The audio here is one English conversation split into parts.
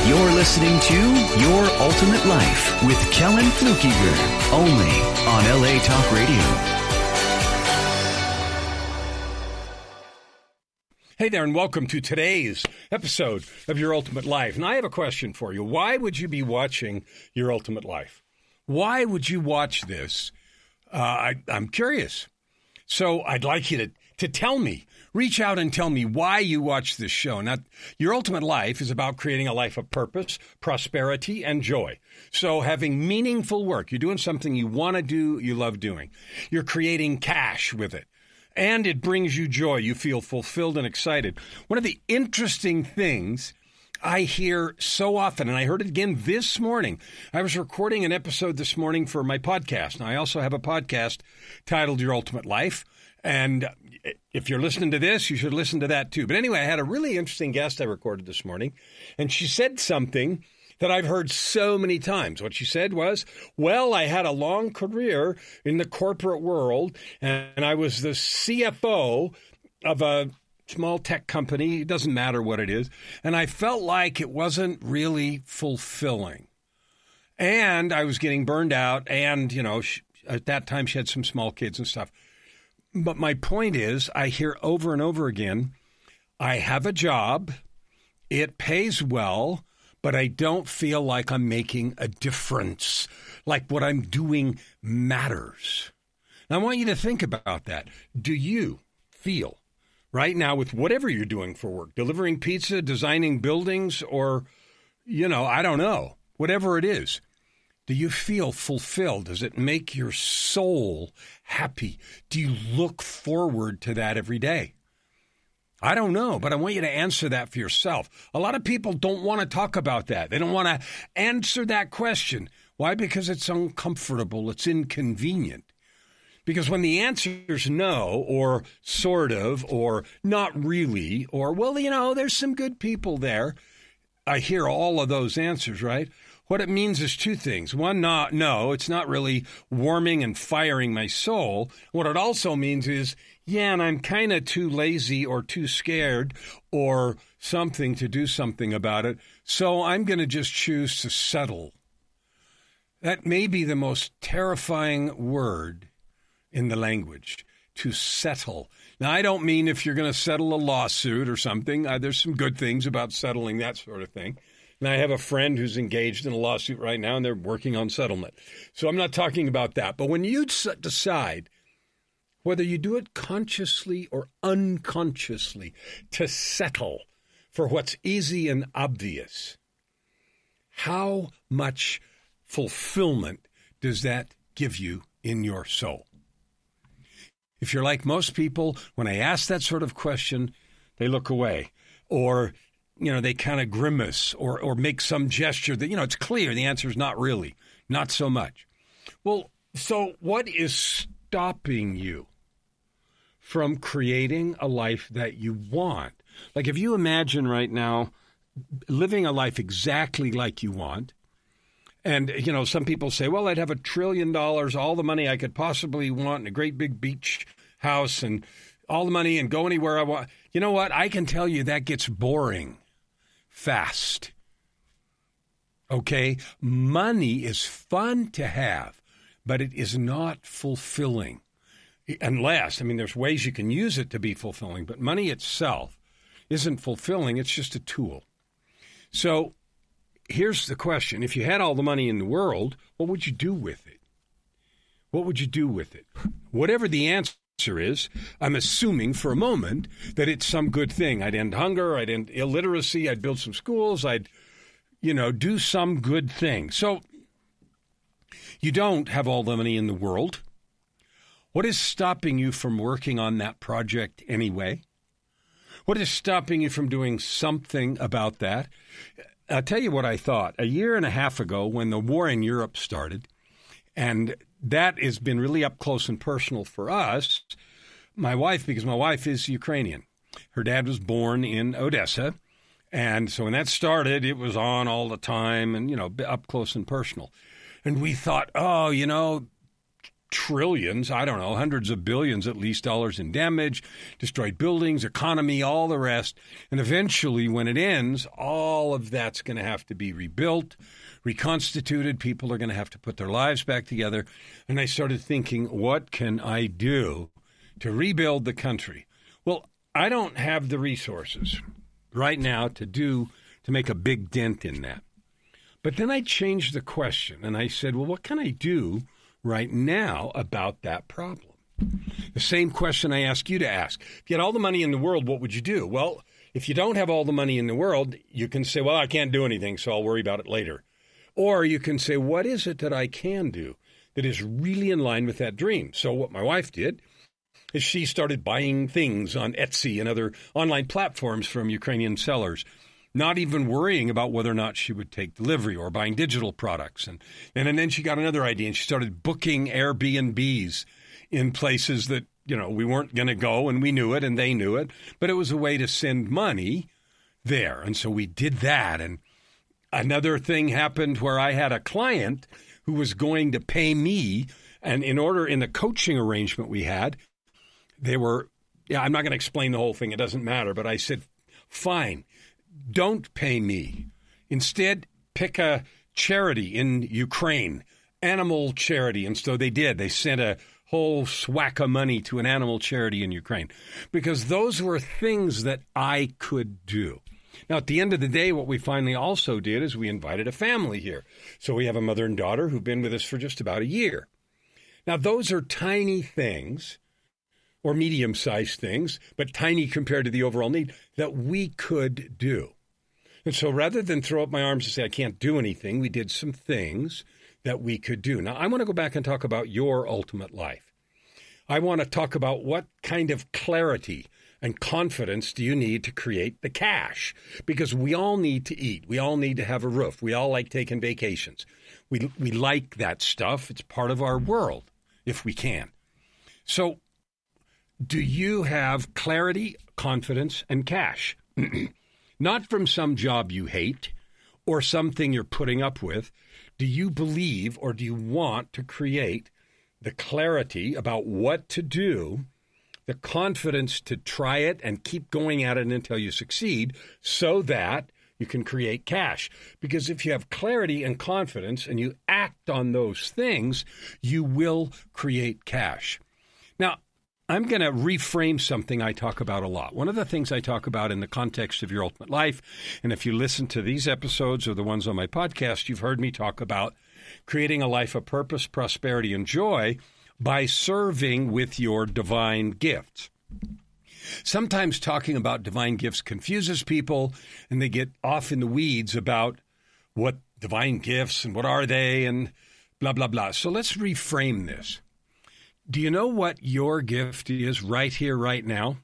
You're listening to Your Ultimate Life with Kellen Flukiger, only on LA Talk Radio. Hey there, and welcome to today's episode of Your Ultimate Life. And I have a question for you. Why would you be watching Your Ultimate Life? Why would you watch this? I'm curious. So I'd like you to tell me. Reach out and tell me why you watch this show. Now, Your Ultimate Life is about creating a life of purpose, prosperity, and joy. So having meaningful work. You're doing something you want to do, you love doing. You're creating cash with it. And it brings you joy. You feel fulfilled and excited. One of the interesting things I hear so often, and I heard it again this morning. I was recording an episode this morning for my podcast. Now, I also have a podcast titled Your Ultimate Life. And if you're listening to this, you should listen to that too. But anyway, I had a really interesting guest I recorded this morning, and she said something that I've heard so many times. What she said was, well, I had a long career in the corporate world, and I was the CFO of a small tech company. It doesn't matter what it is. And I felt like it wasn't really fulfilling. And I was getting burned out. And, at that time, she had some small kids and stuff. But my point is, I hear over and over again, I have a job, it pays well, but I don't feel like I'm making a difference, like what I'm doing matters. Now, I want you to think about that. Do you feel right now with whatever you're doing for work, delivering pizza, designing buildings, or, I don't know, whatever it is, do you feel fulfilled? Does it make your soul happy? Do you look forward to that every day? I don't know, but I want you to answer that for yourself. A lot of people don't want to talk about that. They don't want to answer that question. Why? Because it's uncomfortable. It's inconvenient. Because when the answer is no, or sort of, or not really, or, well, there's some good people there. I hear all of those answers, right? What it means is two things. One, no, it's not really warming and firing my soul. What it also means is, and I'm kind of too lazy or too scared or something to do something about it, so I'm going to just choose to settle. That may be the most terrifying word in the language, to settle. Now, I don't mean if you're going to settle a lawsuit or something. There's some good things about settling that sort of thing. And I have a friend who's engaged in a lawsuit right now, and they're working on settlement. So I'm not talking about that. But when you decide whether you do it consciously or unconsciously to settle for what's easy and obvious, how much fulfillment does that give you in your soul? If you're like most people, when I ask that sort of question, they look away, or they kind of grimace or make some gesture that, it's clear the answer is not really, not so much. Well, so what is stopping you from creating a life that you want? Like if you imagine right now living a life exactly like you want, and, some people say, well, I'd have $1 trillion, all the money I could possibly want, and a great big beach house, and all the money, and go anywhere I want. You know what? I can tell you that gets boring fast. Okay? Money is fun to have, but it is not fulfilling. Unless, there's ways you can use it to be fulfilling, but money itself isn't fulfilling. It's just a tool. So here's the question. If you had all the money in the world, what would you do with it? What would you do with it? Whatever the answer is, I'm assuming for a moment that it's some good thing. I'd end hunger, I'd end illiteracy, I'd build some schools, I'd, do some good thing. So you don't have all the money in the world. What is stopping you from working on that project anyway? What is stopping you from doing something about that? I'll tell you what I thought. A year and a half ago, when the war in Europe started, and that has been really up close and personal for us, my wife, because my wife is Ukrainian. Her dad was born in Odessa, and so when that started, it was on all the time and, up close and personal. And we thought, trillions, I don't know, hundreds of billions at least dollars in damage, destroyed buildings, economy, all the rest. And eventually, when it ends, all of that's going to have to be rebuilt, reconstituted. People are going to have to put their lives back together. And I started thinking, what can I do to rebuild the country? Well, I don't have the resources right now to make a big dent in that. But then I changed the question and I said, well, what can I do right now about that problem? The same question I ask you to ask. If you had all the money in the world, what would you do? Well, if you don't have all the money in the world, you can say, well, I can't do anything, so I'll worry about it later. Or you can say, what is it that I can do that is really in line with that dream? So what my wife did is she started buying things on Etsy and other online platforms from Ukrainian sellers, not even worrying about whether or not she would take delivery or buying digital products. And then she got another idea, and she started booking Airbnbs in places that, we weren't going to go, and we knew it, and they knew it. But it was a way to send money there. And so we did that. And another thing happened where I had a client who was going to pay me. And in the coaching arrangement we had, I'm not going to explain the whole thing. It doesn't matter. But I said, fine. Don't pay me. Instead, pick a charity in Ukraine, animal charity. And so they did. They sent a whole swack of money to an animal charity in Ukraine because those were things that I could do. Now, at the end of the day, what we finally also did is we invited a family here. So we have a mother and daughter who've been with us for just about a year. Now, those are tiny things, or medium-sized things, but tiny compared to the overall need, that we could do. And so rather than throw up my arms and say, I can't do anything, we did some things that we could do. Now, I want to go back and talk about your ultimate life. I want to talk about what kind of clarity and confidence do you need to create the cash? Because we all need to eat. We all need to have a roof. We all like taking vacations. We like that stuff. It's part of our world, if we can. So, do you have clarity, confidence, and cash? Not from some job you hate or something you're putting up with. Do you believe or do you want to create the clarity about what to do, the confidence to try it and keep going at it until you succeed so that you can create cash? Because if you have clarity and confidence and you act on those things, you will create cash. Now, I'm going to reframe something I talk about a lot. One of the things I talk about in the context of your ultimate life, and if you listen to these episodes or the ones on my podcast, you've heard me talk about creating a life of purpose, prosperity, and joy by serving with your divine gifts. Sometimes talking about divine gifts confuses people, and they get off in the weeds about what divine gifts and what are they and blah, blah, blah. So let's reframe this. Do you know what your gift is right here, right now?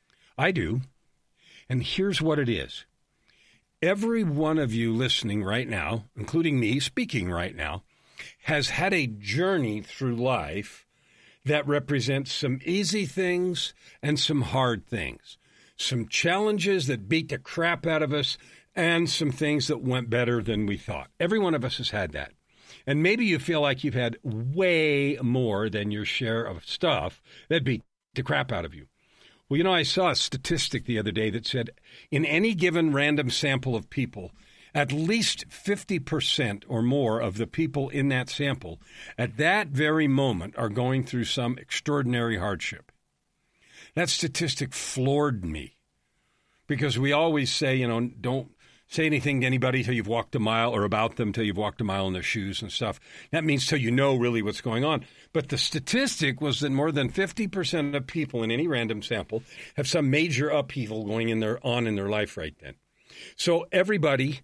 I do. And here's what it is. Every one of you listening right now, including me speaking right now, has had a journey through life that represents some easy things and some hard things, some challenges that beat the crap out of us, and some things that went better than we thought. Every one of us has had that. And maybe you feel like you've had way more than your share of stuff that beat the crap out of you. Well, I saw a statistic the other day that said in any given random sample of people, at least 50% or more of the people in that sample at that very moment are going through some extraordinary hardship. That statistic floored me because we always say, don't say anything to anybody till you've walked a mile, or about them till you've walked a mile in their shoes and stuff. That means till you know really what's going on. But the statistic was that more than 50% of people in any random sample have some major upheaval going on in their life right then. So everybody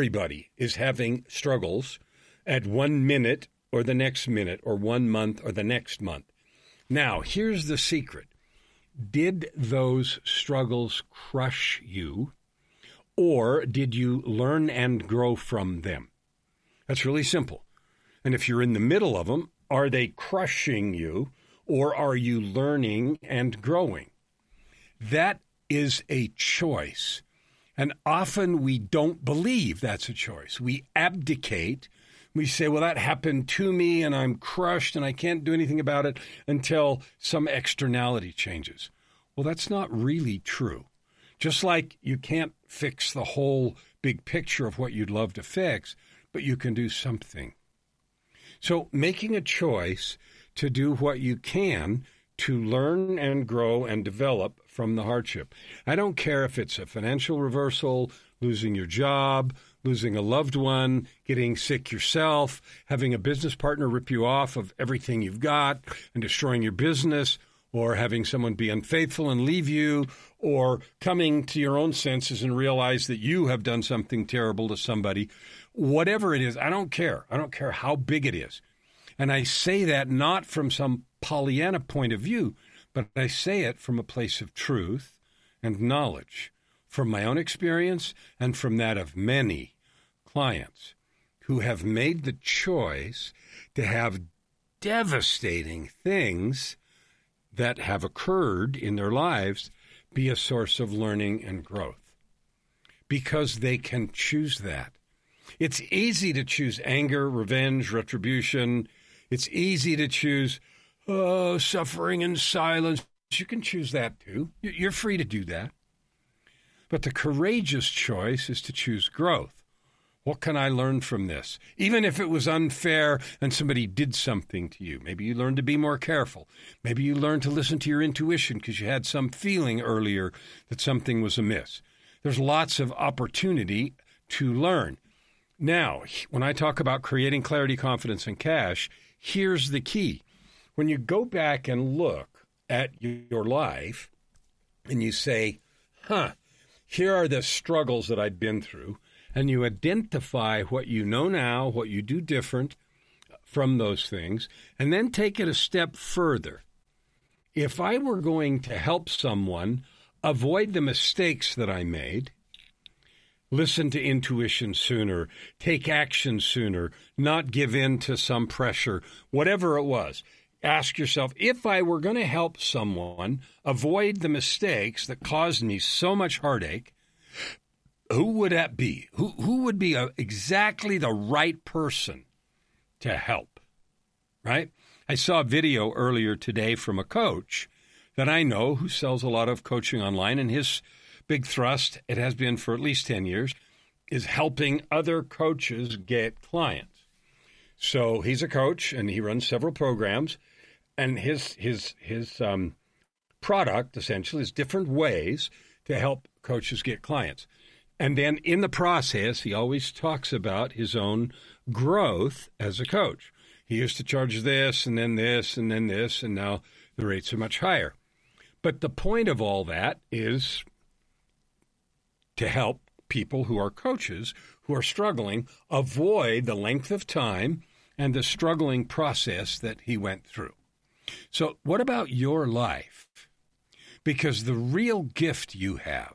is having struggles at 1 minute or the next minute, or 1 month or the next month. Now, here's the secret. Did those struggles crush you? Or did you learn and grow from them? That's really simple. And if you're in the middle of them, are they crushing you, or are you learning and growing? That is a choice. And often we don't believe that's a choice. We abdicate we say, well, that happened to me and I'm crushed and I can't do anything about it until some externality changes. Well, that's not really true. Just like you can't fix the whole big picture of what you'd love to fix, but you can do something. So making a choice to do what you can to learn and grow and develop from the hardship. I don't care if it's a financial reversal, losing your job, losing a loved one, getting sick yourself, having a business partner rip you off of everything you've got and destroying your business, or having someone be unfaithful and leave you, or coming to your own senses and realize that you have done something terrible to somebody. Whatever it is, I don't care. I don't care how big it is. And I say that not from some Pollyanna point of view, but I say it from a place of truth and knowledge, from my own experience and from that of many clients who have made the choice to have devastating things that have occurred in their lives be a source of learning and growth, because they can choose that. It's easy to choose anger, revenge, retribution. It's easy to choose suffering and silence. You can choose that too. You're free to do that. But the courageous choice is to choose growth. What can I learn from this? Even if it was unfair and somebody did something to you. Maybe you learned to be more careful. Maybe you learned to listen to your intuition because you had some feeling earlier that something was amiss. There's lots of opportunity to learn. Now, when I talk about creating clarity, confidence, and cash, here's the key. When you go back and look at your life and you say, here are the struggles that I've been through, and you identify what you know now, what you do different from those things, and then take it a step further. If I were going to help someone avoid the mistakes that I made, listen to intuition sooner, take action sooner, not give in to some pressure, whatever it was, ask yourself, if I were going to help someone avoid the mistakes that caused me so much heartache, who would that be? Who would be exactly the right person to help, right? I saw a video earlier today from a coach that I know who sells a lot of coaching online, and his big thrust, it has been for at least 10 years, is helping other coaches get clients. So he's a coach, and he runs several programs, and his product, essentially, is different ways to help coaches get clients. And then in the process, he always talks about his own growth as a coach. He used to charge this, and then this, and then this, and now the rates are much higher. But the point of all that is to help people who are coaches, who are struggling, avoid the length of time and the struggling process that he went through. So what about your life? Because the real gift you have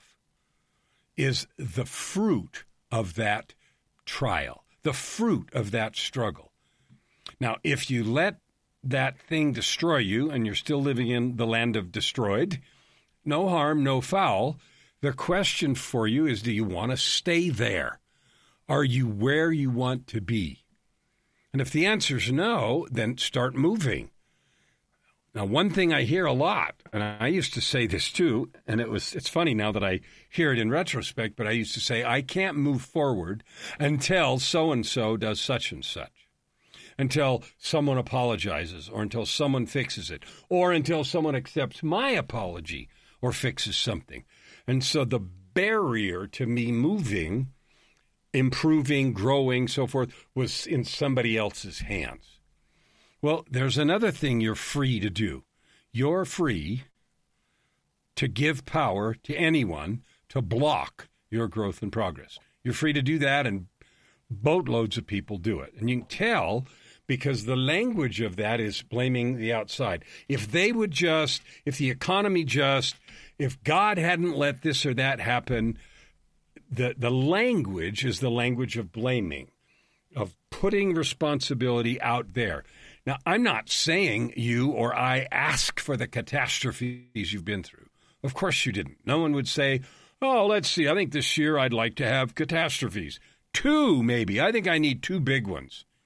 is the fruit of that trial, the fruit of that struggle. Now, if you let that thing destroy you and you're still living in the land of destroyed, no harm, no foul. The question for you is, do you want to stay there? Are you where you want to be? And if the answer is no, then start moving. Now, one thing I hear a lot, and I used to say this too, and it's funny now that I hear it in retrospect, but I used to say, I can't move forward until so-and-so does such and such, until someone apologizes, or until someone fixes it, or until someone accepts my apology or fixes something. And so the barrier to me moving, improving, growing, so forth, was in somebody else's hands. Well, there's another thing you're free to do. You're free to give power to anyone to block your growth and progress. You're free to do that, and boatloads of people do it. And you can tell because the language of that is blaming the outside. If they would just, if the economy just, if God hadn't let this or that happen, the language is the language of blaming, of putting responsibility out there. Now, I'm not saying you or I ask for the catastrophes you've been through. Of course you didn't. No one would say, oh, let's see, I think this year I'd like to have catastrophes. 2, maybe. I think I need 2 big ones.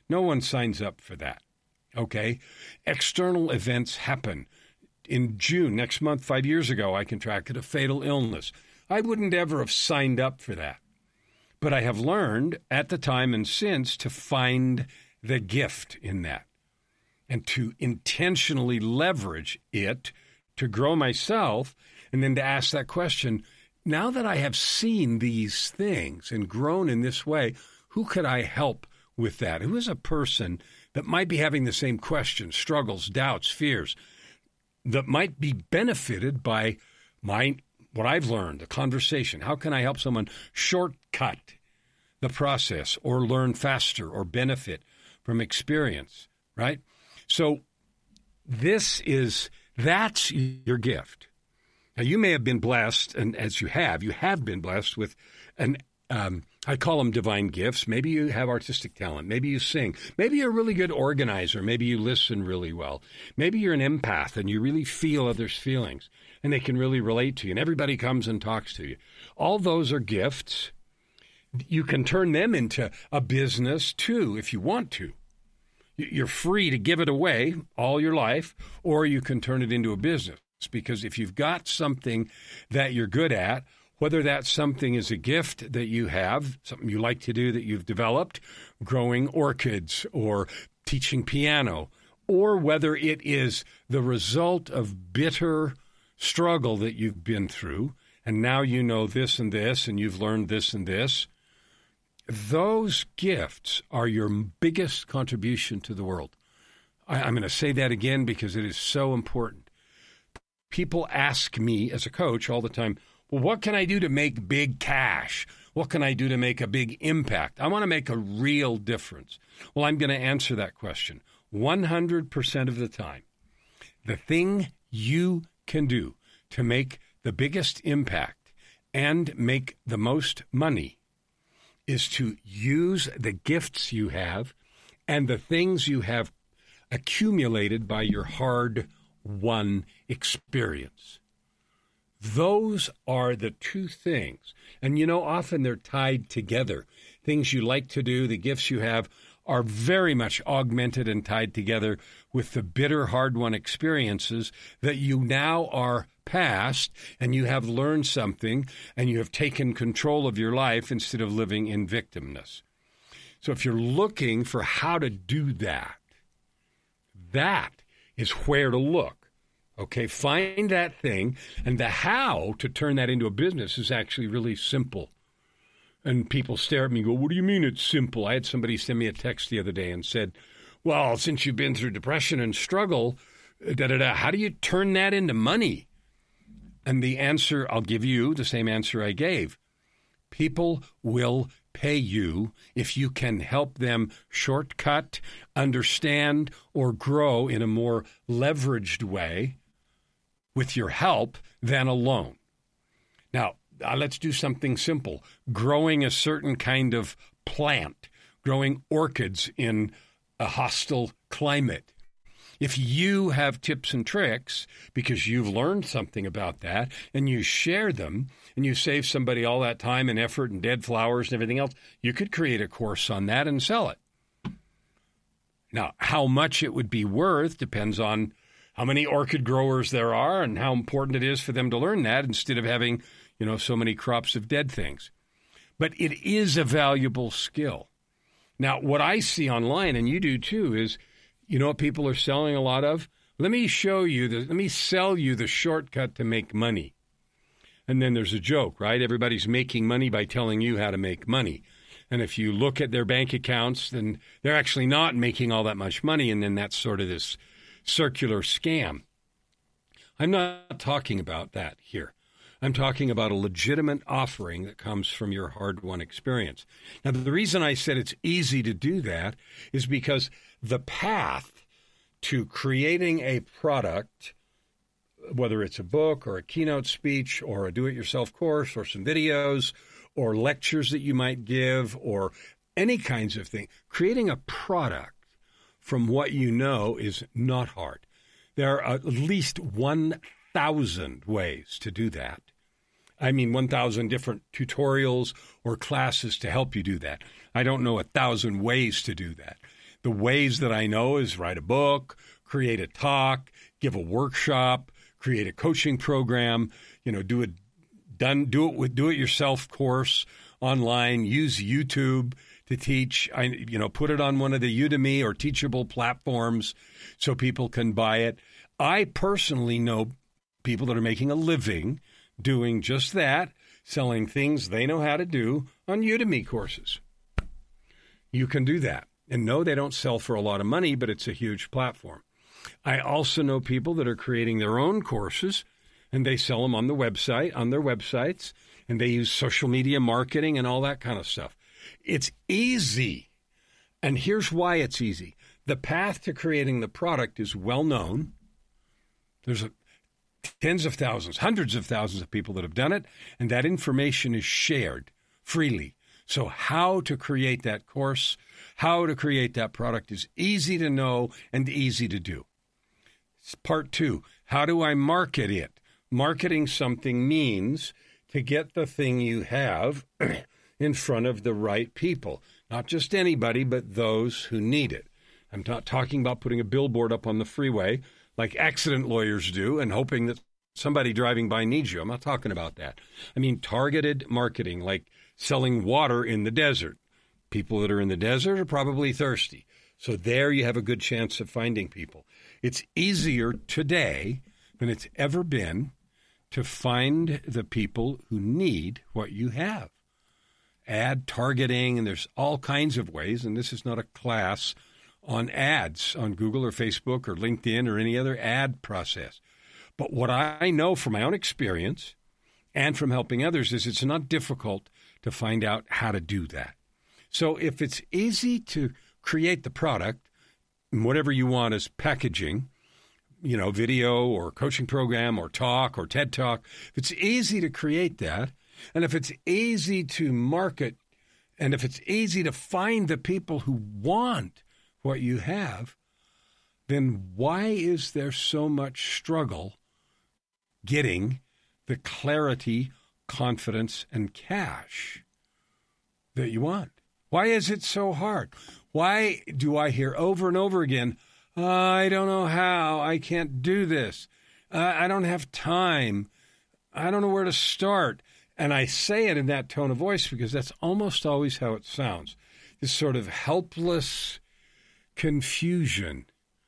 No one signs up for that. Okay? External events happen. In June, next month, 5 years ago, I contracted a fatal illness. I wouldn't ever have signed up for that. But I have learned at the time and since to find the gift in that and to intentionally leverage it to grow myself, and then to ask that question, now that I have seen these things and grown in this way, who could I help with that? Who is a person that might be having the same questions, struggles, doubts, fears, that might be benefited by what I've learned, the conversation? How can I help someone shortcut the process or learn faster or benefit from experience, right? So that's your gift. Now, you may have been blessed, and as you have been blessed with I call them divine gifts. Maybe you have artistic talent. Maybe you sing. Maybe you're a really good organizer. Maybe you listen really well. Maybe you're an empath and you really feel others' feelings and they can really relate to you and everybody comes and talks to you. All those are gifts. You can turn them into a business too if you want to. You're free to give it away all your life, or you can turn it into a business, because if you've got something that you're good at, whether that something is a gift that you have, something you like to do that you've developed, growing orchids or teaching piano, or whether it is the result of bitter struggle that you've been through, and now you know this and this, and you've learned this and this, those gifts are your biggest contribution to the world. I'm going to say that again because it is so important. People ask me as a coach all the time, well, what can I do to make big cash? What can I do to make a big impact? I want to make a real difference. Well, I'm going to answer that question 100% of the time. The thing you can do to make the biggest impact and make the most money is to use the gifts you have and the things you have accumulated by your hard-won experience. Those are the two things. And, often they're tied together. Things you like to do, the gifts you have, are very much augmented and tied together with the bitter, hard-won experiences that you now are past, and you have learned something, and you have taken control of your life instead of living in victimness. So if you're looking for how to do that, that is where to look. Okay, find that thing, and the how to turn that into a business is actually really simple. And people stare at me and go, what do you mean it's simple? I had somebody send me a text the other day and said, well, since you've been through depression and struggle, how do you turn that into money? And the answer I'll give you, the same answer I gave. People will pay you if you can help them shortcut, understand, or grow in a more leveraged way with your help than alone. Now, let's do something simple. Growing a certain kind of plant, growing orchids in a hostile climate. If you have tips and tricks because you've learned something about that and you share them and you save somebody all that time and effort and dead flowers and everything else, you could create a course on that and sell it. Now, how much it would be worth depends on how many orchid growers there are and how important it is for them to learn that instead of having, so many crops of dead things. But it is a valuable skill. Now, what I see online, and you do too, is, what people are selling a lot of? Let me sell you the shortcut to make money. And then there's a joke, right? Everybody's making money by telling you how to make money. And if you look at their bank accounts, then they're actually not making all that much money. And then that's sort of this circular scam. I'm not talking about that here. I'm talking about a legitimate offering that comes from your hard-won experience. Now, the reason I said it's easy to do that is because the path to creating a product, whether it's a book or a keynote speech or a do-it-yourself course or some videos or lectures that you might give or any kinds of thing, creating a product from what you know is not hard. There are at least 1,000 ways to do that. 1,000 different tutorials or classes to help you do that. I don't know 1,000 ways to do that. The ways that I know is write a book, create a talk, give a workshop, create a coaching program, do it yourself course online, use YouTube to teach, put it on one of the Udemy or Teachable platforms so people can buy it. I personally know people that are making a living doing just that, selling things they know how to do on Udemy courses. You can do that. And no, they don't sell for a lot of money, but it's a huge platform. I also know people that are creating their own courses, and they sell them on their websites, and they use social media marketing and all that kind of stuff. It's easy. And here's why it's easy. The path to creating the product is well known. There's tens of thousands, hundreds of thousands of people that have done it, and that information is shared freely. So how to create that course, how to create that product is easy to know and easy to do. Part 2, how do I market it? Marketing something means to get the thing you have in front of the right people. Not just anybody, but those who need it. I'm not talking about putting a billboard up on the freeway like accident lawyers do and hoping that somebody driving by needs you. I'm not talking about that. I mean targeted marketing, like selling water in the desert. People that are in the desert are probably thirsty. So there you have a good chance of finding people. It's easier today than it's ever been to find the people who need what you have. Ad targeting, and there's all kinds of ways, and this is not a class on ads on Google or Facebook or LinkedIn or any other ad process. But what I know from my own experience and from helping others is it's not difficult to find out how to do that. So if it's easy to create the product, whatever you want as packaging, video or coaching program or talk or TED Talk, if it's easy to create that, and if it's easy to market, and if it's easy to find the people who want what you have, then why is there so much struggle getting the clarity, confidence, and cash that you want? Why is it so hard? Why do I hear over and over again, I don't know how, I can't do this, I don't have time, I don't know where to start. And I say it in that tone of voice because that's almost always how it sounds. This sort of helpless confusion.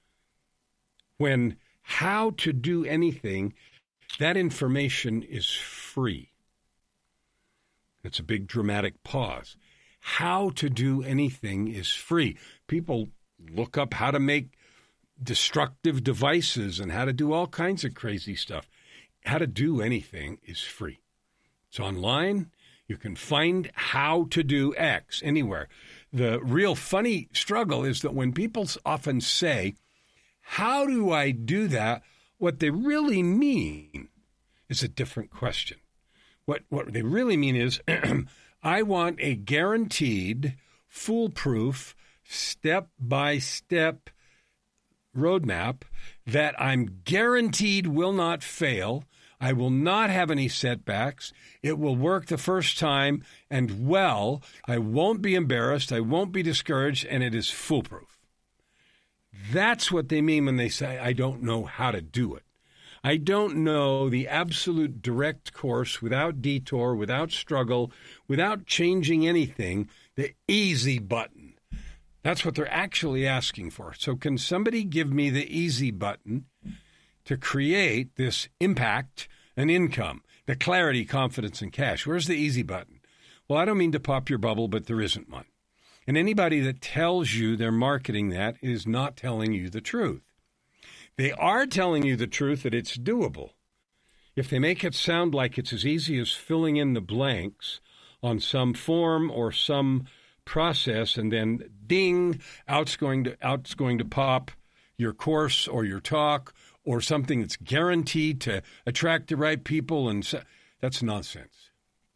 When how to do anything, that information is free. It's a big dramatic pause. How to do anything is free. People look up how to make destructive devices and how to do all kinds of crazy stuff. How to do anything is free. It's online. You can find how to do X anywhere. The real funny struggle is that when people often say, how do I do that? What they really mean is a different question. What they really mean is, I want a guaranteed, foolproof, step-by-step roadmap that I'm guaranteed will not fail. I will not have any setbacks. It will work the first time and well. I won't be embarrassed. I won't be discouraged, and it is foolproof. That's what they mean when they say, I don't know how to do it. I don't know the absolute direct course without detour, without struggle, without changing anything, the easy button. That's what they're actually asking for. So can somebody give me the easy button to create this impact and income, the clarity, confidence, and cash? Where's the easy button? Well, I don't mean to pop your bubble, but there isn't one. And anybody that tells you they're marketing that is not telling you the truth. They are telling you the truth that it's doable. If they make it sound like it's as easy as filling in the blanks on some form or some process, and then ding, out's going to pop your course or your talk or something that's guaranteed to attract the right people, and that's nonsense.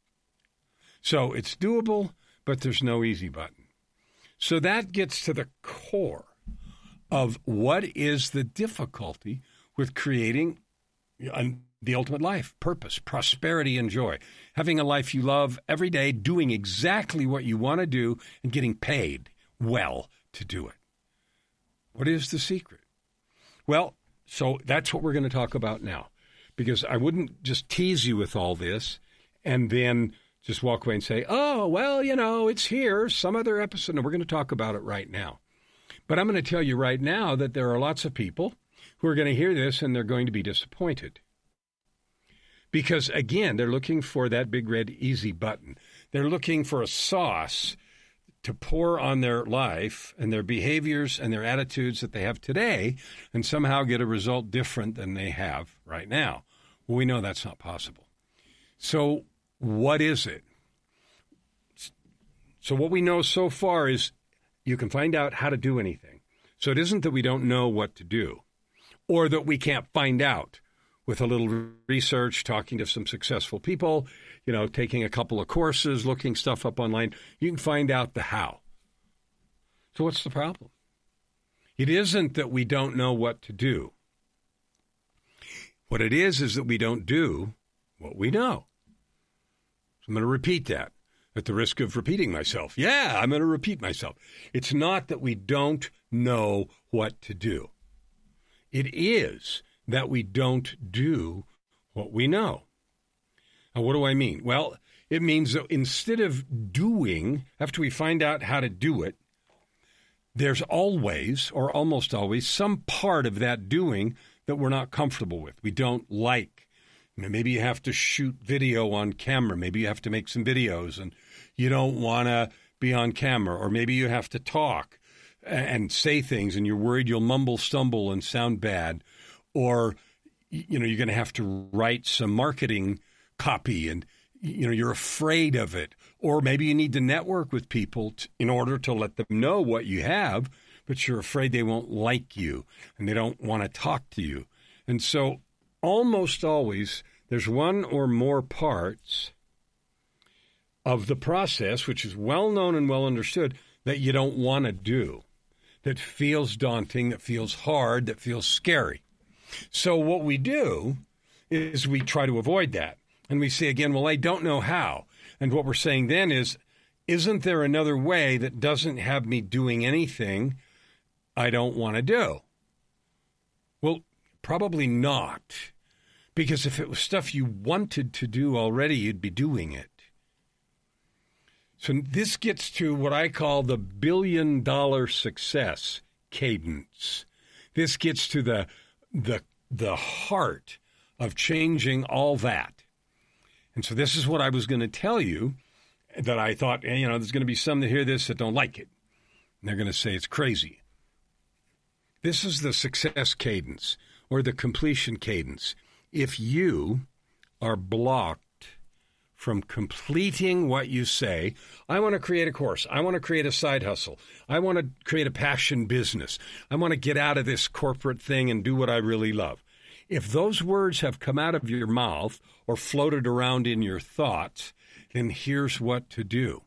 So it's doable, but there's no easy button. So that gets to the core of what is the difficulty with creating the ultimate life, purpose, prosperity, and joy. Having a life you love every day, doing exactly what you want to do, and getting paid well to do it. What is the secret? Well, so that's what we're going to talk about now, because I wouldn't just tease you with all this and then just walk away and say, oh, well, it's here, some other episode. No, we're going to talk about it right now. But I'm going to tell you right now that there are lots of people who are going to hear this and they're going to be disappointed. Because, again, they're looking for that big red easy button. They're looking for a sauce to pour on their life and their behaviors and their attitudes that they have today and somehow get a result different than they have right now. Well, we know that's not possible. So what is it? So what we know so far is you can find out how to do anything. So it isn't that we don't know what to do or that we can't find out with a little research, talking to some successful people, taking a couple of courses, looking stuff up online. You can find out the how. So what's the problem? It isn't that we don't know what to do. What it is that we don't do what we know. So I'm going to repeat that at the risk of repeating myself. Yeah, I'm going to repeat myself. It's not that we don't know what to do. It is that we don't do what we know. Now, what do I mean? Well, it means that instead of doing, after we find out how to do it, there's always, or almost always, some part of that doing that we're not comfortable with, we don't like. Maybe you have to shoot video on camera. Maybe you have to make some videos and you don't want to be on camera. Or maybe you have to talk and say things and you're worried you'll mumble, stumble, and sound bad. Or, you're going to have to write some marketing copy and, you're afraid of it. Or maybe you need to network with people in order to let them know what you have, but you're afraid they won't like you and they don't want to talk to you. And so almost always there's one or more parts of the process, which is well known and well understood, that you don't want to do, that feels daunting, that feels hard, that feels scary. So what we do is we try to avoid that. And we say again, well, I don't know how. And what we're saying then is, isn't there another way that doesn't have me doing anything I don't want to do? Well, probably not. Because if it was stuff you wanted to do already, you'd be doing it. So this gets to what I call the billion-dollar success cadence. This gets to the heart of changing all that. And so this is what I was going to tell you, that I thought, there's going to be some that hear this that don't like it. And they're going to say it's crazy. This is the success cadence or the completion cadence. If you are blocked from completing what you say, I want to create a course, I want to create a side hustle, I want to create a passion business, I want to get out of this corporate thing and do what I really love. If those words have come out of your mouth or floated around in your thoughts, then here's what to do.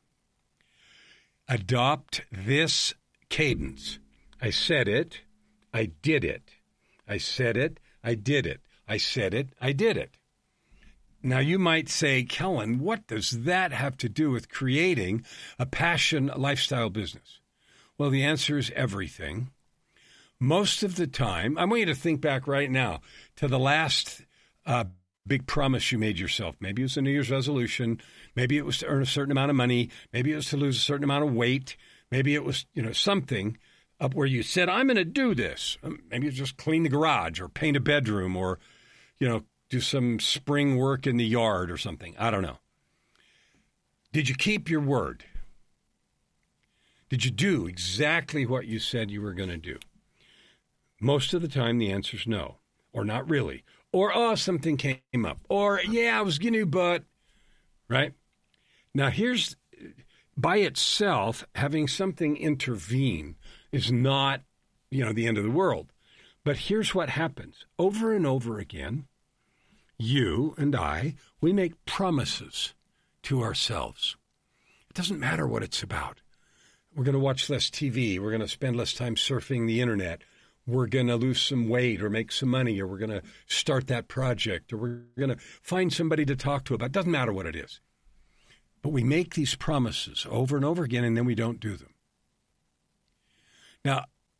Adopt this cadence. I said it, I did it. I said it, I did it. I said it, I did it. Now, you might say, Kellen, what does that have to do with creating a passion lifestyle business? Well, the answer is everything. Most of the time, I want you to think back right now to the last big promise you made yourself. Maybe it was a New Year's resolution. Maybe it was to earn a certain amount of money. Maybe it was to lose a certain amount of weight. Maybe it was, something up where you said, I'm going to do this. Maybe you just clean the garage or paint a bedroom or, do some spring work in the yard or something. I don't know. Did you keep your word? Did you do exactly what you said you were going to do? Most of the time, the answer is no, or not really, or, something came up, or, yeah, I was going to, but, right? Now, here's, by itself, having something intervene is not, the end of the world. But here's what happens. Over and over again, you and I, we make promises to ourselves. It doesn't matter what it's about. We're going to watch less TV. We're going to spend less time surfing the internet. We're going to lose some weight or make some money, or we're going to start that project, or we're going to find somebody to talk to about. It doesn't matter what it is. But we make these promises over and over again, and then we don't do them. Now,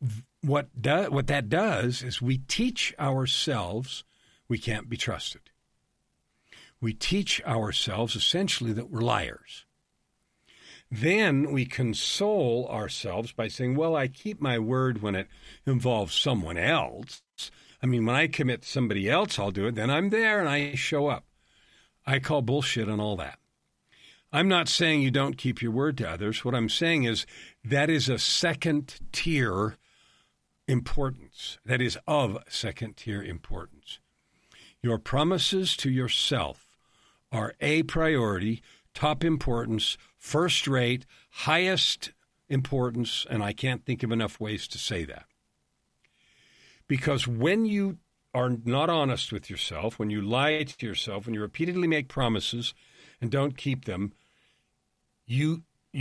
what that does is we teach ourselves we can't be trusted. We teach ourselves essentially that we're liars. Then we console ourselves by saying, well, I keep my word when it involves someone else. I mean, when I commit to somebody else, I'll do it. Then I'm there and I show up. I call bullshit on all that. I'm not saying you don't keep your word to others. What I'm saying is that is a second-tier importance. That is of second-tier importance. Your promises to yourself are a priority, top importance, first rate, highest importance, and I can't think of enough ways to say that. Because when you are not honest with yourself, when you lie to yourself, when you repeatedly make promises and don't keep them, you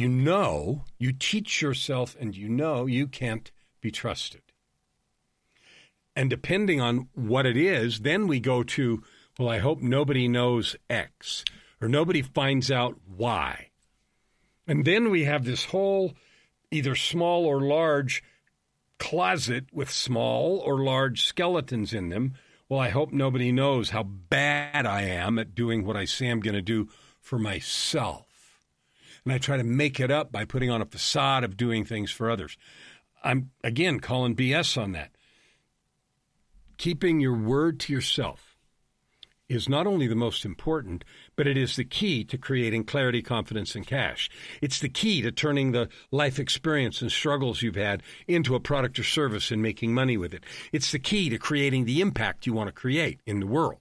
teach yourself and you can't be trusted. And depending on what it is, then we go to, well, I hope nobody knows X, or nobody finds out Y. And then we have this whole either small or large closet with small or large skeletons in them. Well, I hope nobody knows how bad I am at doing what I say I'm going to do for myself. And I try to make it up by putting on a facade of doing things for others. I'm, again, calling BS on that. Keeping your word to yourself is not only the most important, but it is the key to creating clarity, confidence, and cash. It's the key to turning the life experience and struggles you've had into a product or service and making money with it. It's the key to creating the impact you want to create in the world.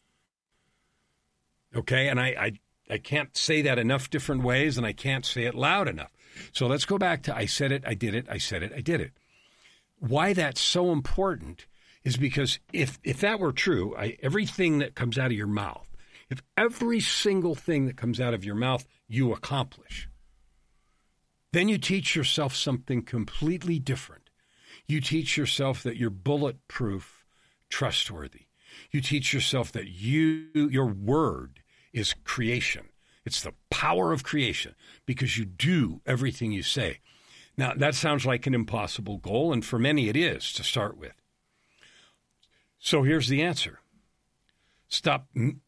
Okay? And I can't say that enough different ways, and I can't say it loud enough. So let's go back to I said it, I did it, I said it, I did it. Why that's so important is because if that were true, everything that comes out of your mouth, if every single thing that comes out of your mouth you accomplish, then you teach yourself something completely different. You teach yourself that you're bulletproof, trustworthy. You teach yourself that your word is creation. It's the power of creation because you do everything you say. Now, that sounds like an impossible goal, and for many it is to start with. So here's the answer. Stop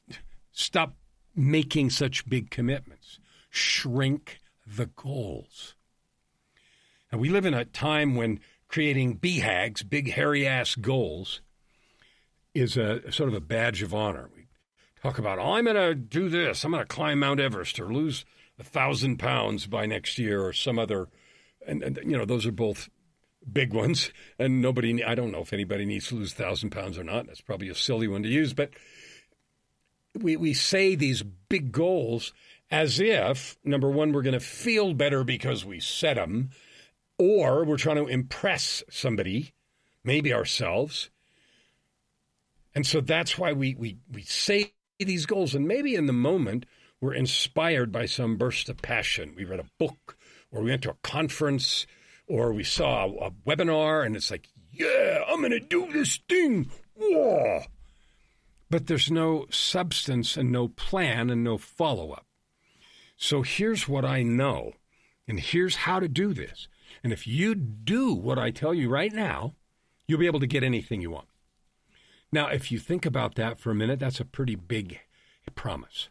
making such big commitments. Shrink the goals. Now, we live in a time when creating BHAGs, big hairy-ass goals, is a sort of a badge of honor. We talk about, I'm going to do this. I'm going to climb Mount Everest or lose 1,000 pounds by next year or some other. And those are both big ones, and I don't know if anybody needs to lose 1,000 pounds or not. That's probably a silly one to use, but we say these big goals as if, number one, we're going to feel better because we set them, or we're trying to impress somebody, maybe ourselves. And so that's why we say these goals, and maybe in the moment we're inspired by some burst of passion. We read a book, or we went to a conference, or we saw a webinar, and it's like, yeah, I'm going to do this thing. Whoa. But there's no substance and no plan and no follow-up. So here's what I know, and here's how to do this. And if you do what I tell you right now, you'll be able to get anything you want. Now, if you think about that for a minute, that's a pretty big promise.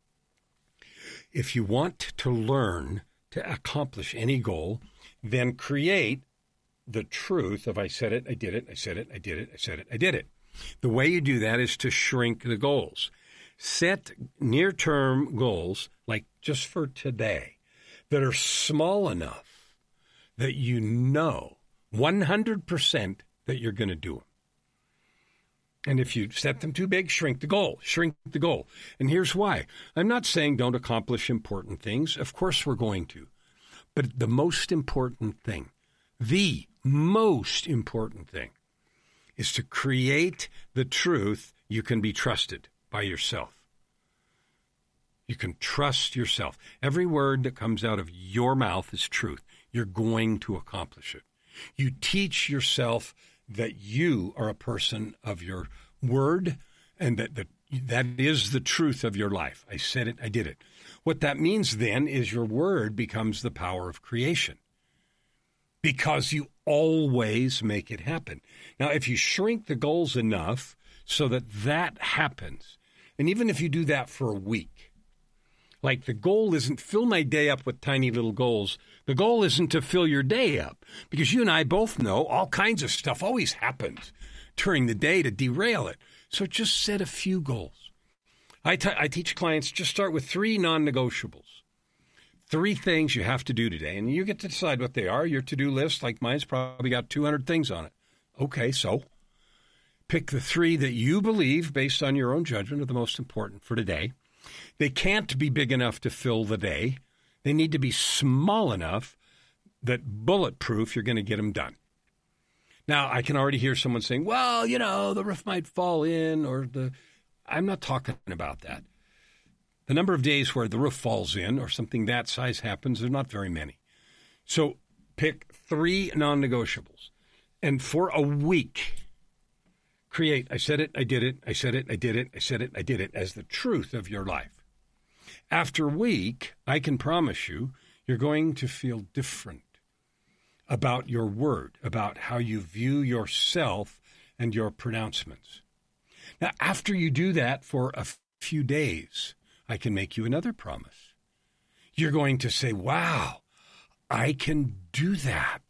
If you want to learn to accomplish any goal, then create the truth of I said it, I did it, I said it, I did it, I said it, I did it. The way you do that is to shrink the goals. Set near-term goals, like just for today, that are small enough that you know 100% that you're going to do them. And if you set them too big, shrink the goal. Shrink the goal. And here's why. I'm not saying don't accomplish important things. Of course we're going to. But the most important thing is to create the truth you can be trusted by yourself. You can trust yourself. Every word that comes out of your mouth is truth. You're going to accomplish it. You teach yourself that you are a person of your word and that is the truth of your life. I said it, I did it. What that means then is your word becomes the power of creation. because you always make it happen. Now, if you shrink the goals enough so that that happens, and even if you do that for a week, like the goal isn't fill my day up with tiny little goals. The goal isn't to fill your day up, because you and I both know all kinds of stuff always happens during the day to derail it. So just set a few goals. I teach clients, just start with 3 non-negotiables. 3 things you have to do today, and you get to decide what they are. Your to-do list, like mine's, probably got 200 things on it. Okay, so pick the 3 that you believe, based on your own judgment, are the most important for today. They can't be big enough to fill the day. They need to be small enough that bulletproof you're going to get them done. Now, I can already hear someone saying, well, the roof might fall in, or I'm not talking about that. The number of days where the roof falls in or something that size happens, there's not very many. So pick 3 non-negotiables. And for a week, create, I said it, I did it, I said it, I did it, I said it, I did it, as the truth of your life. After a week, I can promise you, you're going to feel different about your word, about how you view yourself and your pronouncements. Now, after you do that for a few days, I can make you another promise. You're going to say, wow, I can do that.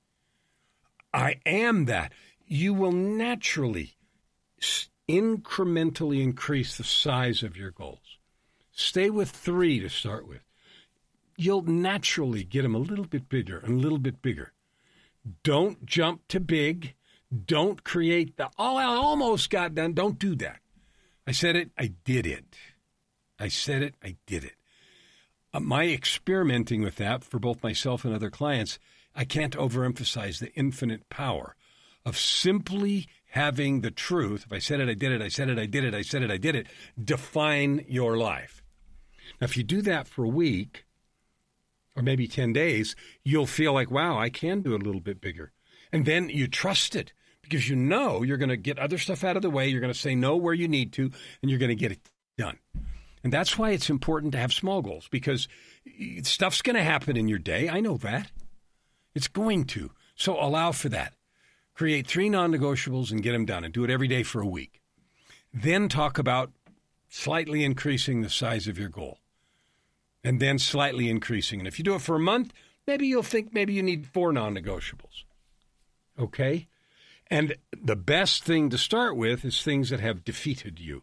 I am that. You will naturally, incrementally increase the size of your goals. Stay with 3 to start with. You'll naturally get them a little bit bigger and a little bit bigger. Don't jump to big. Don't create I almost got done. Don't do that. I said it, I did it. I said it, I did it. My experimenting with that for both myself and other clients, I can't overemphasize the infinite power of simply having the truth. If I said it, I did it, I said it, I did it, I said it, I did it, define your life. Now, if you do that for a week or maybe 10 days, you'll feel like, wow, I can do it a little bit bigger. And then you trust it because you know you're going to get other stuff out of the way. You're going to say no where you need to, and you're going to get it done. And that's why it's important to have small goals, because stuff's going to happen in your day. I know that. It's going to. So allow for that. Create 3 non-negotiables and get them done, and do it every day for a week. Then talk about slightly increasing the size of your goal, and then slightly increasing. And if you do it for a month, maybe you'll think maybe you need 4 non-negotiables. Okay? And the best thing to start with is things that have defeated you.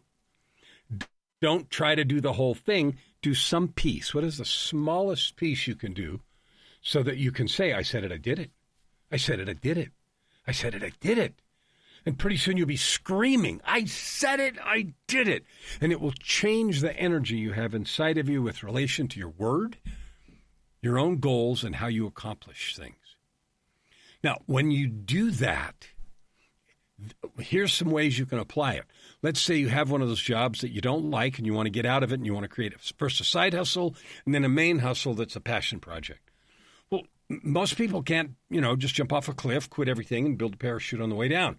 Don't try to do the whole thing. Do some piece. What is the smallest piece you can do so that you can say, I said it, I did it. I said it, I did it. I said it, I did it. And pretty soon you'll be screaming, I said it, I did it. And it will change the energy you have inside of you with relation to your word, your own goals, and how you accomplish things. Now, when you do that, here's some ways you can apply it. Let's say you have one of those jobs that you don't like and you want to get out of it, and you want to create first a side hustle and then a main hustle that's a passion project. Well, most people can't, just jump off a cliff, quit everything, and build a parachute on the way down.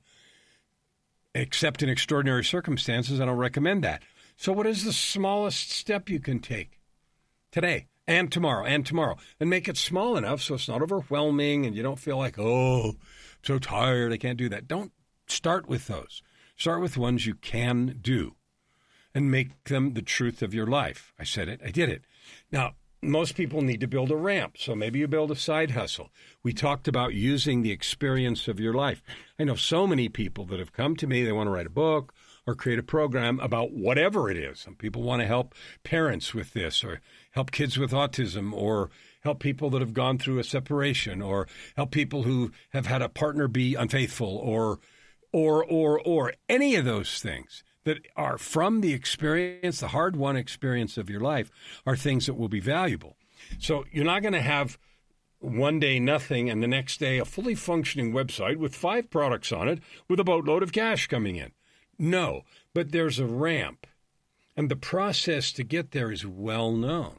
Except in extraordinary circumstances, I don't recommend that. So what is the smallest step you can take today and tomorrow, and make it small enough so it's not overwhelming and you don't feel like, oh, I'm so tired, I can't do that. Don't start with those. Start with ones you can do and make them the truth of your life. I said it, I did it. Now, most people need to build a ramp, so maybe you build a side hustle. We talked about using the experience of your life. I know so many people that have come to me, they want to write a book or create a program about whatever it is. Some people want to help parents with this, or help kids with autism, or help people that have gone through a separation, or help people who have had a partner be unfaithful, or any of those things that are from the experience, the hard-won experience of your life, are things that will be valuable. So you're not going to have one day nothing and the next day a fully functioning website with 5 products on it with a boatload of cash coming in. No, but there's a ramp, and the process to get there is well known.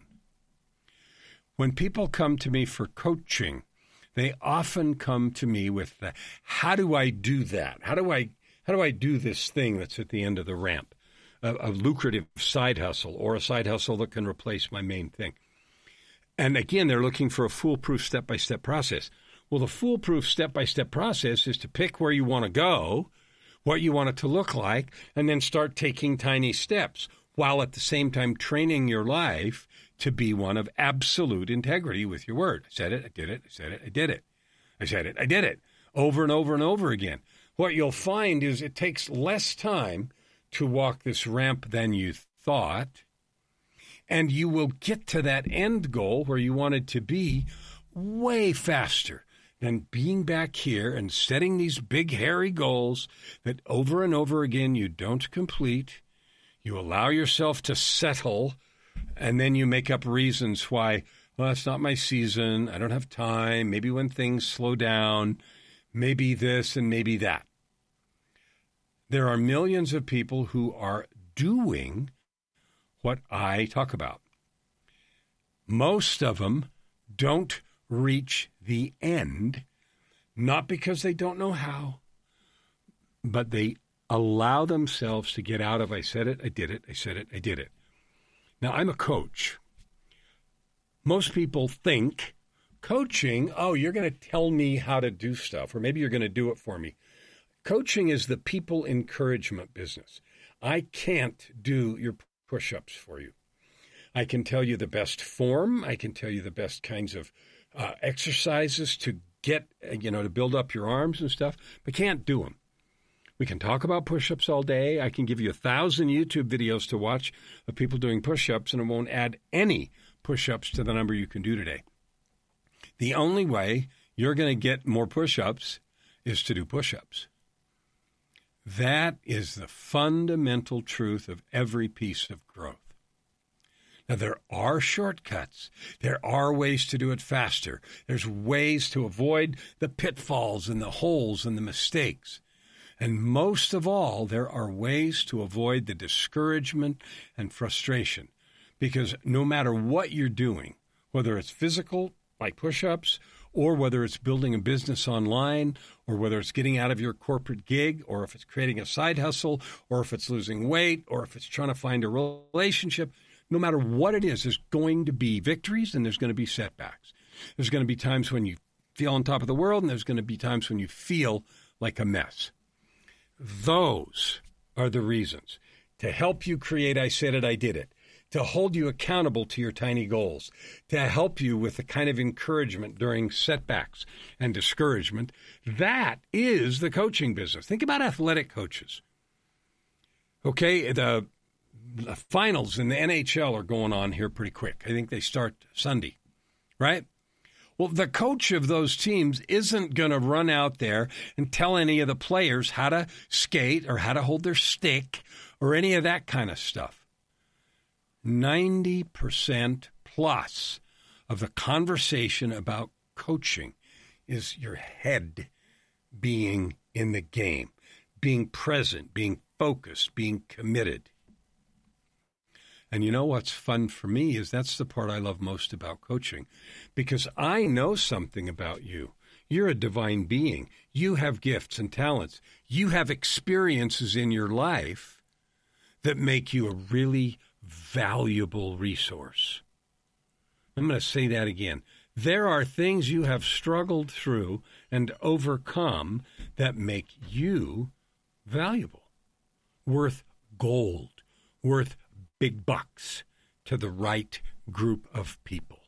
When people come to me for coaching, they often come to me with the, how do I do that? How do I do this thing that's at the end of the ramp, a lucrative side hustle, or a side hustle that can replace my main thing? And again, they're looking for a foolproof step-by-step process. Well, the foolproof step-by-step process is to pick where you want to go, what you want it to look like, and then start taking tiny steps while at the same time training your life to be one of absolute integrity with your word. I said it, I did it, I said it, I did it. I said it, I did it, over and over and over again. What you'll find is it takes less time to walk this ramp than you thought, and you will get to that end goal where you wanted to be way faster than being back here and setting these big, hairy goals that over and over again you don't complete. You allow yourself to settle, and then you make up reasons why, well, it's not my season, I don't have time, maybe when things slow down, maybe this and maybe that. There are millions of people who are doing what I talk about. Most of them don't reach the end, not because they don't know how, but they allow themselves to get out of, I said it, I did it, I said it, I did it. Now, I'm a coach. Most people think coaching, oh, you're going to tell me how to do stuff, or maybe you're going to do it for me. Coaching is the people encouragement business. I can't do your push-ups for you. I can tell you the best form. I can tell you the best kinds of exercises to get, to build up your arms and stuff, but can't do them. We can talk about push-ups all day. I can give you 1,000 YouTube videos to watch of people doing push-ups, and it won't add any push-ups to the number you can do today. The only way you're going to get more push-ups is to do push-ups. That is the fundamental truth of every piece of growth. Now, there are shortcuts. There are ways to do it faster. There's ways to avoid the pitfalls and the holes and the mistakes. And most of all, there are ways to avoid the discouragement and frustration. Because no matter what you're doing, whether it's physical, like push-ups, or whether it's building a business online, or whether it's getting out of your corporate gig, or if it's creating a side hustle, or if it's losing weight, or if it's trying to find a relationship, no matter what it is, there's going to be victories and there's going to be setbacks. There's going to be times when you feel on top of the world, and there's going to be times when you feel like a mess. Those are the reasons to help you create I said it, I did it, to hold you accountable to your tiny goals, to help you with the kind of encouragement during setbacks and discouragement. That is the coaching business. Think about athletic coaches. Okay, the finals in the NHL are going on here pretty quick. I think they start Sunday, right? Well, the coach of those teams isn't going to run out there and tell any of the players how to skate or how to hold their stick or any of that kind of stuff. 90% plus of the conversation about coaching is your head being in the game, being present, being focused, being committed. And you know what's fun for me is that's the part I love most about coaching, because I know something about you. You're a divine being. You have gifts and talents. You have experiences in your life that make you a really valuable resource. I'm going to say that again. There are things you have struggled through and overcome that make you valuable, worth gold, worth big bucks to the right group of people.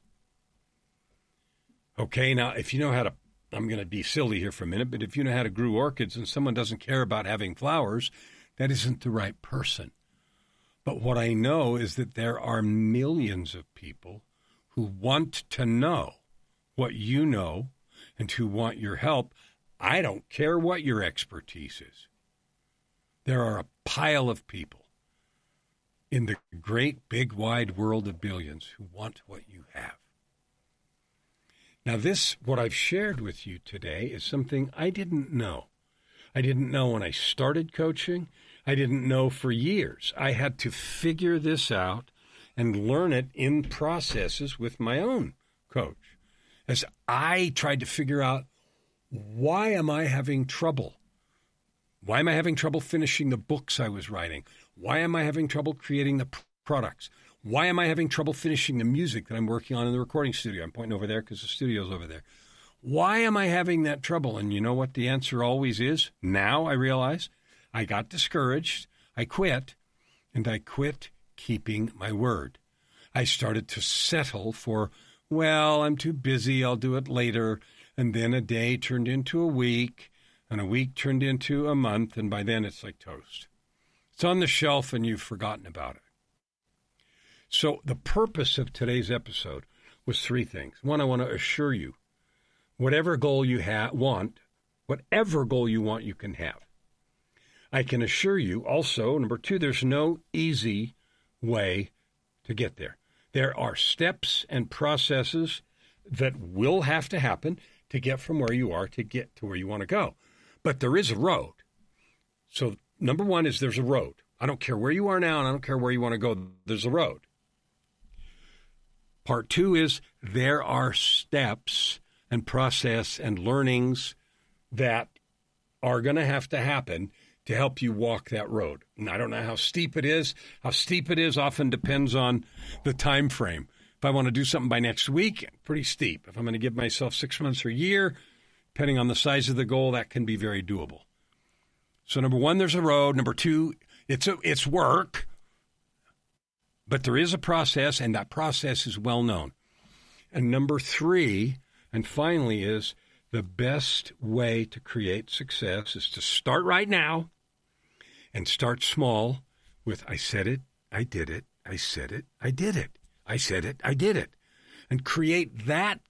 Okay, now if you know how to, I'm going to be silly here for a minute, but if you know how to grow orchids and someone doesn't care about having flowers, that isn't the right person. But what I know is that there are millions of people who want to know what you know and who want your help. I don't care what your expertise is. There are a pile of people in the great, big, wide world of billions who want what you have. Now this, what I've shared with you today, is something I didn't know. I didn't know when I started coaching. I didn't know for years. I had to figure this out and learn it in processes with my own coach. As I tried to figure out, why am I having trouble? Why am I having trouble finishing the books I was writing? Why am I having trouble creating the products? Why am I having trouble finishing the music that I'm working on in the recording studio? I'm pointing over there because the studio's over there. Why am I having that trouble? And you know what the answer always is? Now I realize I got discouraged, I quit, and I quit keeping my word. I started to settle for, well, I'm too busy, I'll do it later. And then a day turned into a week, and a week turned into a month, and by then it's like toast. It's on the shelf, and you've forgotten about it. So the purpose of today's episode was three things. One, I want to assure you, whatever goal you whatever goal you want, you can have. I can assure you also, number two, there's no easy way to get there. There are steps and processes that will have to happen to get from where you are to get to where you want to go. But there is a road. So number one is there's a road. I don't care where you are now, and I don't care where you want to go. There's a road. Part two is there are steps and process and learnings that are going to have to happen to help you walk that road. And I don't know how steep it is. How steep it is often depends on the time frame. If I want to do something by next week, pretty steep. If I'm going to give myself 6 months or a year, depending on the size of the goal, that can be very doable. So number one, there's a road. Number two, it's work. But there is a process, and that process is well known. And number three, and finally, is the best way to create success is to start right now and start small with I said it, I did it, I said it, I did it, I said it, I did it. And create that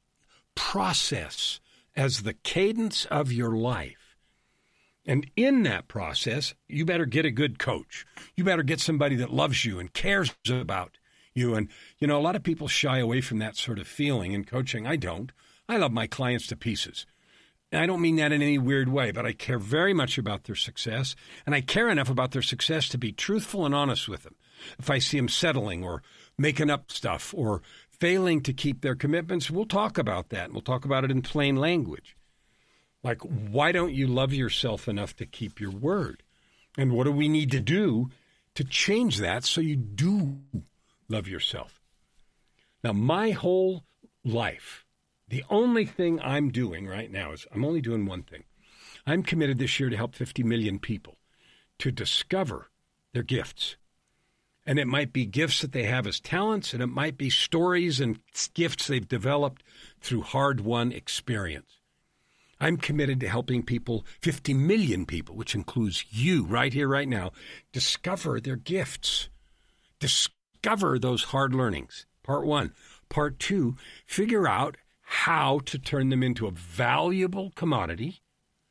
process as the cadence of your life. And in that process, you better get a good coach. You better get somebody that loves you and cares about you. And, a lot of people shy away from that sort of feeling in coaching. I don't. I love my clients to pieces. And I don't mean that in any weird way, but I care very much about their success. And I care enough about their success to be truthful and honest with them. If I see them settling or making up stuff or failing to keep their commitments, we'll talk about that. And we'll talk about it in plain language. Like, why don't you love yourself enough to keep your word? And what do we need to do to change that so you do love yourself? Now, my whole life, the only thing I'm doing right now is I'm only doing one thing. I'm committed this year to help 50 million people to discover their gifts. And it might be gifts that they have as talents, and it might be stories and gifts they've developed through hard-won experience. I'm committed to helping people, 50 million people, which includes you right here, right now, discover their gifts. Discover those hard learnings. Part one. Part two, figure out how to turn them into a valuable commodity,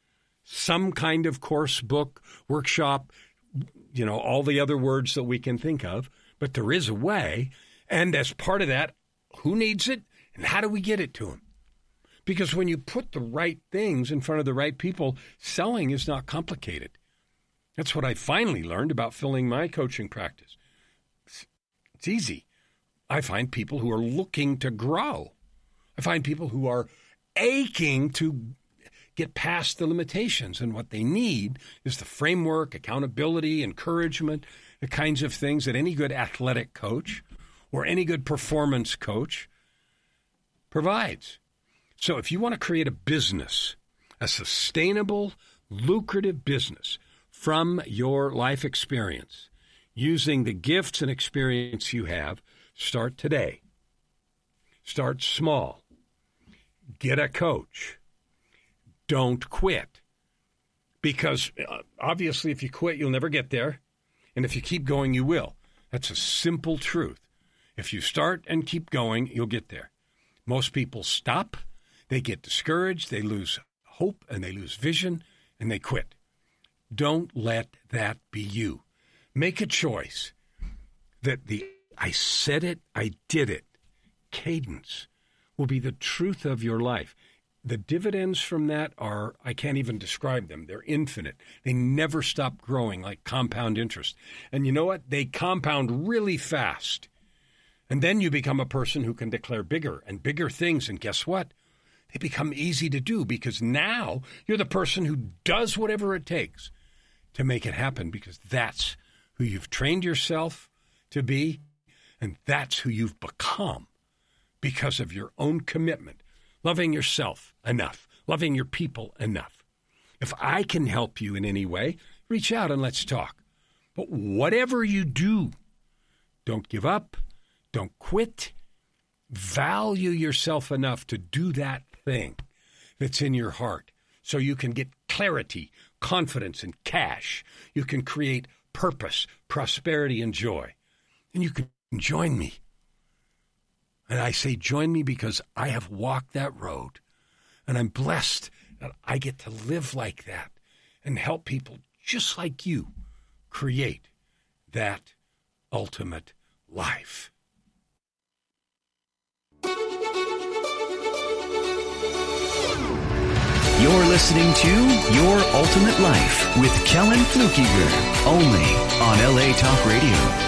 some kind of course, book, workshop, all the other words that we can think of. But there is a way. And as part of that, who needs it and how do we get it to them? Because when you put the right things in front of the right people, selling is not complicated. That's what I finally learned about filling my coaching practice. It's easy. I find people who are looking to grow. I find people who are aching to get past the limitations, and what they need is the framework, accountability, encouragement, the kinds of things that any good athletic coach or any good performance coach provides. So if you want to create a business, a sustainable, lucrative business from your life experience, using the gifts and experience you have, start today. Start small. Get a coach. Don't quit. Because obviously if you quit, you'll never get there. And if you keep going, you will. That's a simple truth. If you start and keep going, you'll get there. Most people stop. They get discouraged, they lose hope, and they lose vision, and they quit. Don't let that be you. Make a choice that the I said it, I did it cadence will be the truth of your life. The dividends from that are, I can't even describe them. They're infinite. They never stop growing like compound interest. And you know what? They compound really fast. And then you become a person who can declare bigger and bigger things. And guess what? They become easy to do because now you're the person who does whatever it takes to make it happen because that's who you've trained yourself to be and that's who you've become because of your own commitment. loving yourself enough, loving your people enough. If I can help you in any way, reach out and let's talk. But whatever you do, don't give up, don't quit. Value yourself enough to do that thing that's in your heart so you can get clarity, confidence, and cash. You can create purpose, prosperity, and joy. And you can join me. And I say join me because I have walked that road. And I'm blessed that I get to live like that and help people just like you create that ultimate life. You're listening to Your Ultimate Life with Kellen Flukiger, only on LA Talk Radio.